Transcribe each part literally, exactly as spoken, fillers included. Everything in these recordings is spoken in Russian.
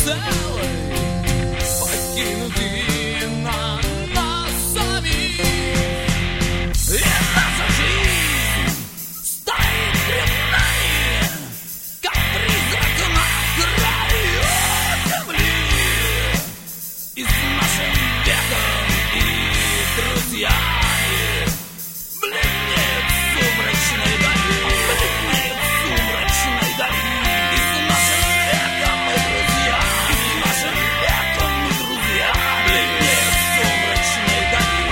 целый, покинутый на нас самих. И наша жизнь стоит пред нами, как призрак на краю земли. И с нашим веком и друзьями бледнеет сумрачной дали, бледнеет сумрачной дали. И с нашим веком и друзьями, и с нашим веком и друзьями бледнеет сумрачной дали.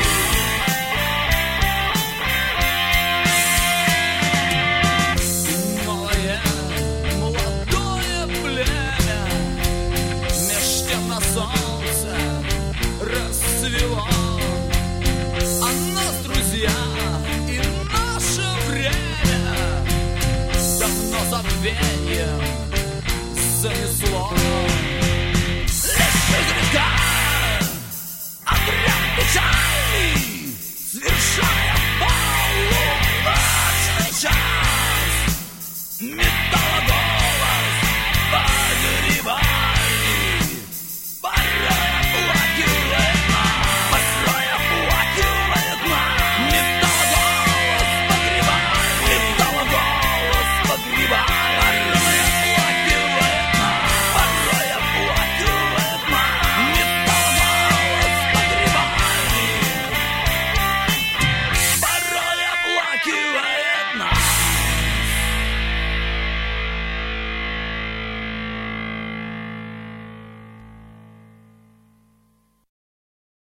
И новое молодое племя меж тем на солнце расцвело. А нас, друзья, и наше время давно забвением занесло.